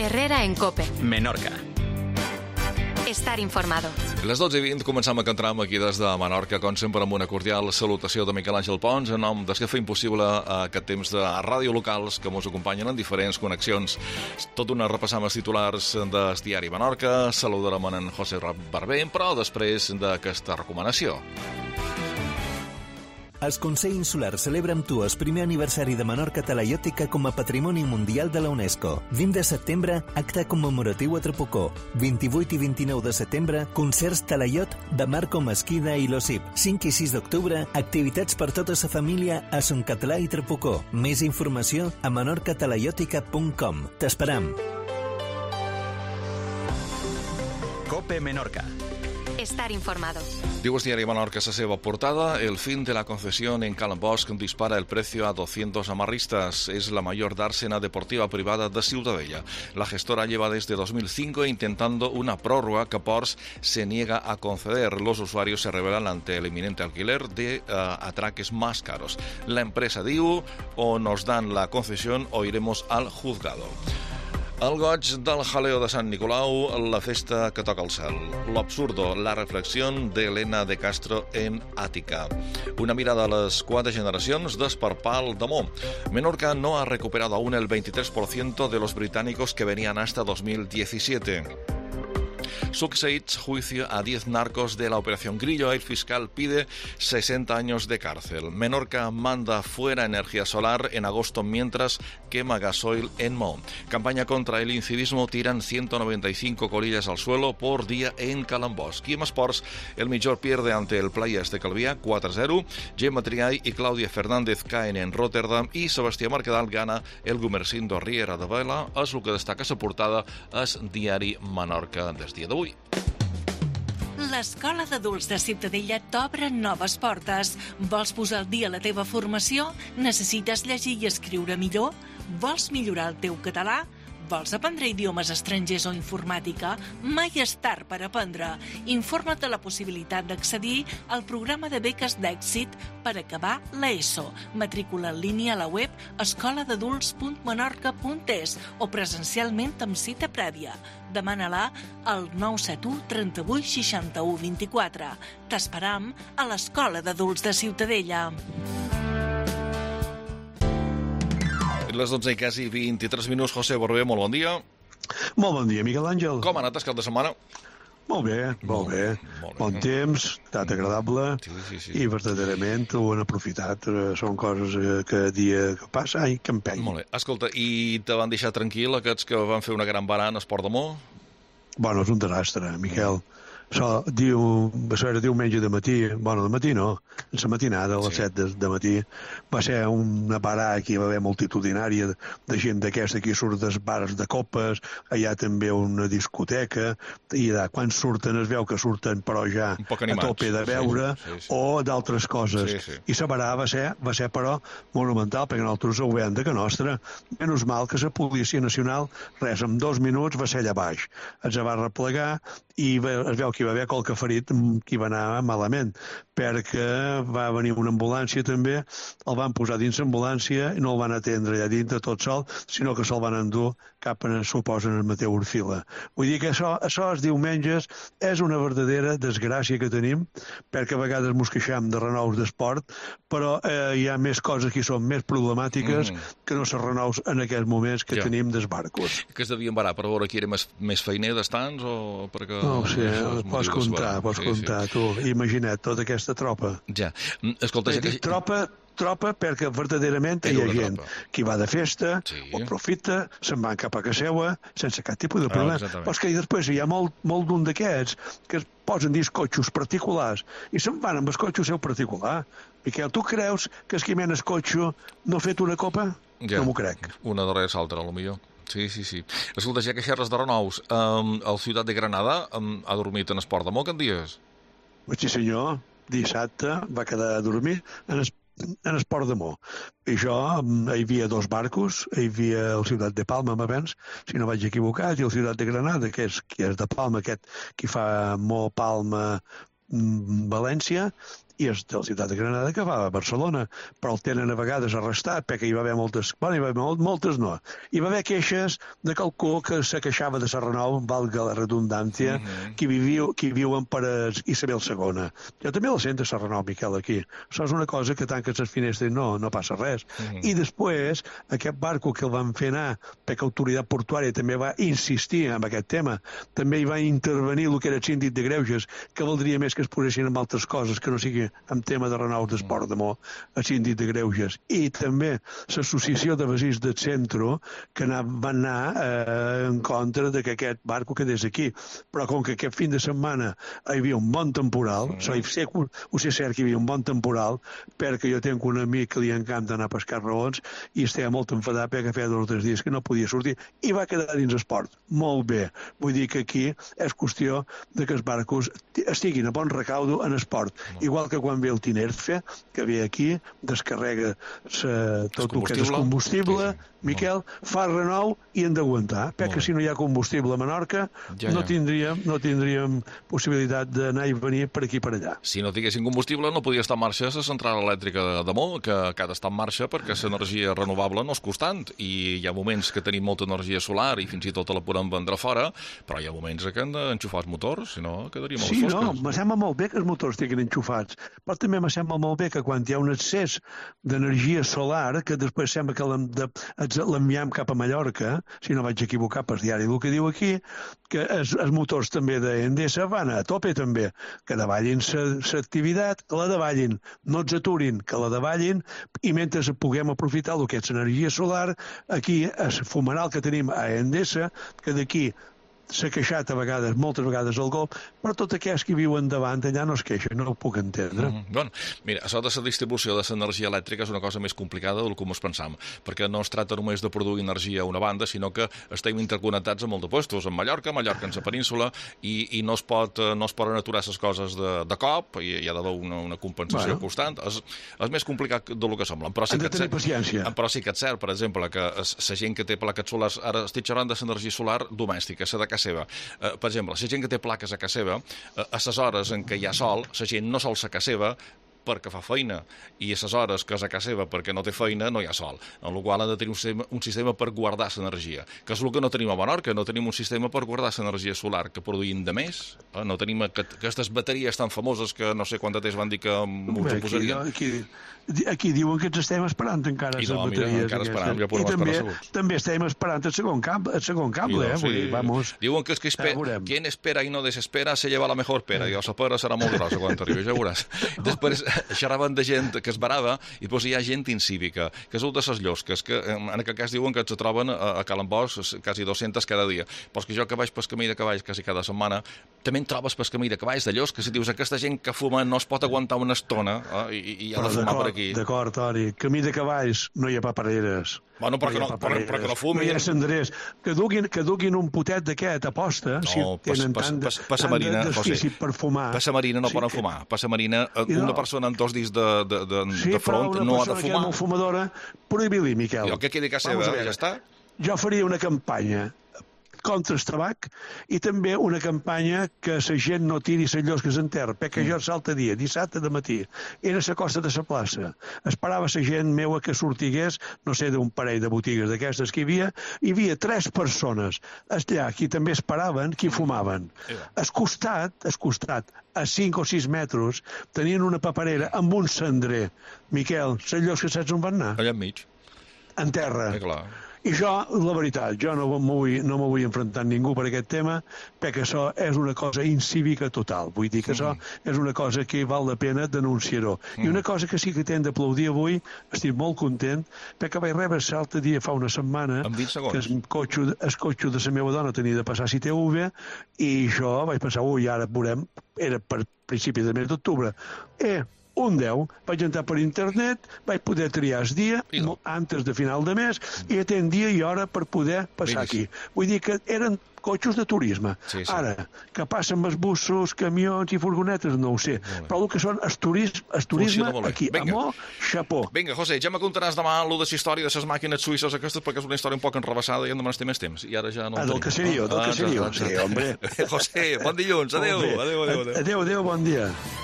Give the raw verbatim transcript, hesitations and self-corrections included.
Herrera en COPE. Menorca. Estar informado. Les dotze i vint començam a entrar aquí des de Menorca, com sempre amb una cordial salutació de Miquel Àngel Pons, en nom dels que fa impossible aquest temps de ràdio locals que ens acompanyen en diferents connexions. Tot una repassam els titulars del diari Menorca, saludarem en José Barber, però després d'aquesta recomanació. El Consell Insular celebra amb tu el primer aniversari de Menorca Talaiòtica com a Patrimoni Mundial de la UNESCO. vint de setembre, acte commemoratiu a Trapocó. vint-i-vuit i vint-i-nou de setembre, concerts Talaiot de Marco Mesquida i l'Osip. cinc i sis d'octubre, activitats per tota la família a Son Català i Trapocó. Més informació a menorca talaiòtica punt com. T'esperam. COPE Menorca. Estar informado. Diu el diari Menorca a la seva portada: el fin de la concesión en Calambosc dispara el precio a doscientos amarristas. Es la mayor dársena deportiva privada de Ciutadella. La gestora lleva desde dos mil cinco intentando una prórroga que Ports se niega a conceder. Los usuarios se rebelan ante el inminente alquiler de uh, atraques más caros. La empresa diu: o nos dan la concesión o iremos al juzgado. El goig del jaleo de Sant Nicolau, la festa que toca el cel. Lo absurdo, la reflexión de Elena de Castro en Àtica. Una mirada a les quatre generacions d'Esparpal d'Amor. Menorca no ha recuperado aún el veintitrés por ciento de los británicos que venían hasta dos mil diecisiete. Succeeds juicio a diez narcos de la Operación Grillo. El fiscal pide sesenta años de cárcel. Menorca manda fuera energía solar en agosto mientras quema gasoil en Mo. Campaña contra el incivismo. Tiran ciento noventa y cinco colillas al suelo por día en Calambosc. Y en esports, el Millor pierde ante el Playas de Calvià cuatro a cero. Gemma Triay y Clàudia Fernández caen en Rotterdam y Sebastià Mercadal gana el Gumersindo Riera de Vela. És el que destaca la portada es diari Menorca des dia d'avui. L'Escola d'Adults de Ciutadella t'obre noves portes. Vols posar al dia la teva formació? Necessites llegir i escriure millor? Vols millorar el teu català? Vols aprendre idiomes estrangers o informàtica? Mai és tard per aprendre. Informa't de la possibilitat d'accedir al programa de beques d'èxit per acabar l'ESO. Matrícula en línia a la web escola d'adults punt menorca punt es o presencialment amb cita prèvia. Demana-la al nou set u trenta-vuit seixanta-u vint-i-quatre. T'esperam a l'Escola d'Adults de Ciutadella. Les dotze i quasi vint-i-tres minuts. José Barber, molt bon dia. Molt bon dia, Miquel Àngel. Com ha anat el cap de setmana? Molt bé, molt bé. Molt bé. Bon temps, estat agradable, sí, sí, sí. I verdaderament ho han aprofitat. Són coses que dia que passa, ai, que empeny. Molt bé. Escolta, i te van deixar tranquil aquests que van fer una gran barana a Esport d'Amor? Bueno, és un desastre, Miquel. So, diu, va ser diumenge de matí, bueno, de matí no, en la matinada, a les sí. set de, de matí, va ser una parada que hi va haver multitudinària de, de gent d'aquesta que surt dels bars de copes, allà també una discoteca, i de quan surten es veu que surten però ja a tope de beure, sí, sí, sí. o d'altres coses. Sí, sí. I la parada va ser, va ser però monumental, perquè nosaltres ho veiem de que nostra. Menys mal que la Policia Nacional, res, en dos minuts va ser allà baix. Es va replegar i es veu que hi va haver qualque ferit que hi va anar malament, perquè va venir una ambulància també, el van posar dins l'ambulància i no el van atendre allà dintre tot sol, sinó que se'l van endur cap a, suposen, el Mateu Orfila. Vull dir que això, això els diumenges és una verdadera desgràcia que tenim, perquè a vegades mos queixam de renous d'esport, però eh, hi ha més coses que són més problemàtiques mm. que no se renous en aquests moments que ja. tenim dels barcos. Que es devien barar per veure qui era més, més feiner d'estants o perquè... No ho sé, pots comptar, pots sí, comptar, sí. tu. Imagina't tota aquesta tropa. Ja. Escolta, ja que... Tropa, tropa perquè verdaderament hi ha gent que va de festa, sí. o aprofita, se'n van cap a casa seva, sense cap tipus de problema. Oh, però és que després hi ha molt, molt d'un d'aquests que es posen dins cotxos particulars i se'n van amb el cotxe seu particular. Miquel, tu creus que el qui mena el cotxe no ha fet una copa? Ja. No m'ho crec. Una darrere l'altra, potser. Sí, sí, sí. Escolta, ja que xerres de renous, um, el Ciutat de Granada um, ha dormit en Esport d'Amor aquests dies? Sí, senyor. Dissabte va quedar a dormir en, es, en Esport d'Amor. I jo, hi havia dos barcos, hi havia el Ciutat de Palma, m'abans, si no vaig equivocat, i el Ciutat de Granada, que és, que és de Palma, aquest qui fa Mo, Palma, València, i és de la ciutat de Granada que va a Barcelona, però el tenen a vegades arrestat perquè hi va haver moltes, bueno, hi va haver moltes no, hi va haver queixes de qualcú que se queixava de Serranou, valga la redundància, uh-huh. qui, viviu, qui viuen per Isabel segona. Jo també la sento a Serranou, Miquel, aquí. Això és una cosa que tanques les finestres i no, no passa res. Uh-huh. I després, aquest barco que el van fer anar, perquè l'autoritat portuària també va insistir en aquest tema, també hi va intervenir el que era el síndic de Greuges, que valdria més que es posessin amb altres coses, que no sigui en tema de renaus d'esport de Mo, el síndic de Greuges. I també l'associació de vasís del centre, que van anar eh, en contra de que aquest barco quedés aquí. Però com que aquest fin de setmana hi havia un bon temporal, sí. ho, sé, ho sé cert que hi havia un bon temporal, perquè jo tinc un amic que li encanta anar a pescar raons i estava molt enfadat perquè feia dos o tres dies que no podia sortir i va quedar dins esport. Molt bé. Vull dir que aquí és qüestió de que els barcos estiguin a bon recaudo en esport. No. Igual que quan ve el Tinerfe, que ve aquí, descarrega sa, tot el que és combustible, sí. Miquel, no. fa renou i hem d'aguantar, perquè si no hi ha combustible a Menorca ja, ja. No, tindríem, no tindríem possibilitat d'anar i venir per aquí i per allà. Si no tinguessin combustible no podia estar en marxa la central elèctrica de, de Mo, que, que ha d'estar en marxa perquè l'energia renovable no és constant i hi ha moments que tenim molta energia solar i fins i tot la podem vendre fora, però hi ha moments que hem d'enxufar els motors, si no quedaríem sí, molt fosques. Sí, no, me sembla molt bé que els motors estiguin enxufats, però també me sembla molt bé que quan hi ha un excés d'energia solar, que després sembla que l'enviem cap a Mallorca, si no vaig equivocar per diari el que diu aquí, que els, els motors també d'Endesa van a tope també, que davallin l'activitat, que la davallin, no ens aturin, que la davallin, i mentre puguem aprofitar el que és l'energia solar, aquí es fumeral que tenim a Endesa, que d'aquí s'ha queixat a vegades, moltes vegades al golf, però tots aquells que viuen davant allà no es queixen, no ho puc entendre. Mm, bueno, mira, això de la distribució de l'energia elèctrica és una cosa més complicada del que ens pensam, perquè no es tracta només de produir energia a una banda, sinó que estem interconnectats amb molt de puestos, en Mallorca, Mallorca en la península, i, i no, es pot, no es poden aturar les coses de, de cop, i hi ha d'haver una, una compensació bueno. constant. És, és més complicat del que sembla. Però sí Han de tenir cert, paciència. Però sí que és cert, per exemple, que la gent que té plaques solars, ara estic xerrant de l'energia solar domèstica, la de casa seva. Uh, per exemple, la gent que té plaques a casa seva, uh, a les hores en què hi ha sol, la gent no sol a casa seva perquè fa feina, i a les hores que és a casa seva perquè no té feina no hi ha sol, en la qual ha de tenir un sistema, un sistema per guardar l'energia, que és el que no tenim a Menorca, no tenim un sistema per guardar l'energia solar que produïm de més, eh? No tenim aquest, aquestes bateries tan famoses que no sé quant de temps van dir que ens ho posarien. Aquí, aquí, aquí diuen que ens estem esperant encara les no, bateries. Mira, encara esperant, ja podem I també, esperar també estem esperant el segon cable, el segon cable no, eh? Sí. Vull dir, vamos, diuen que, es que esper... quien espera i no desespera se lleva la mejor pera, i la pera serà molt grossa quan t'arribi, ja veuràs. Després xerraven de gent que es barava i doncs hi ha gent incívica, que és el de les llosques, que en aquest cas diuen que se troben a, a Calambós quasi dues-centes cada dia. Però és que jo que vaig pel camí de cavalls quasi cada setmana, també en trobes pel camí de cavalls de llosques i dius, aquesta gent que fuma no es pot aguantar una estona eh, i, i ha de fumar per aquí. D'acord, Toni, camí de cavalls no hi ha papereres. Bueno, però, no que no, però, però que no fumin. No hi ha senderers. Que duguin, que duguin un potet d'aquest, aposta, no, si tenen pas, tant, pas, pas, tant marina, de desfici per fumar. Passa marina no sí, poden fumar. Passa marina, una no. persona amb dos dits de, de, de, sí, de front no ha de fumar. Sí, però una persona que és molt fumadora, prohibir-li, Miquel. I el que quedi a casa seva, ja està. Jo faria una campanya contra el tabac i també una campanya que la gent no tiri les llosques en terra, perquè jo l'altre dia, dissabte de matí, era a la costa de la plaça. Esperava la gent meua que sortigués, no sé, d'un parell de botigues d'aquestes que hi havia, hi havia tres persones allà, qui també esperaven, qui fumaven. Al costat, al costat, a cinc o sis metres, tenien una paperera amb un cendrer. Miquel, les llosques saps on van anar? Allà enmig. En terra. Eh, clar. I jo, la veritat, jo no m'ho vull, no m'ho vull enfrontar amb ningú per aquest tema, perquè això és una cosa incívica total. Vull dir que això mm. és una cosa que val la pena denunciar-ho. Mm. I una cosa que sí que t'hem d'aplaudir avui, estic molt content, perquè vaig rebre l'altre dia, fa una setmana, que el cotxe, el cotxe de la meva dona tenia de passar si té U V, i jo vaig pensar, ui, ara veurem, era per principi de mes d'octubre. Eh, un deu, vaig entrar per internet, vaig poder triar el dia no. antes de final de mes i tenir dia i hora per poder passar aquí. Vull dir que eren cotxes de turisme. Sí, sí. Ara, que passen els bussos, camions i furgonetes, no ho sé. Però el que són el turisme, el turisme aquí, a Mo, xapó. Vinga, José, ja me contaràs demà allò de la història de les màquines suïsses aquestes, perquè és una història un poc enrebaçada i hem de menester més temps. I ara ja no... Ah, del caserío, del caserío. Sí, hombre. José, bon dilluns, adéu. Adéu, adéu, bon dia.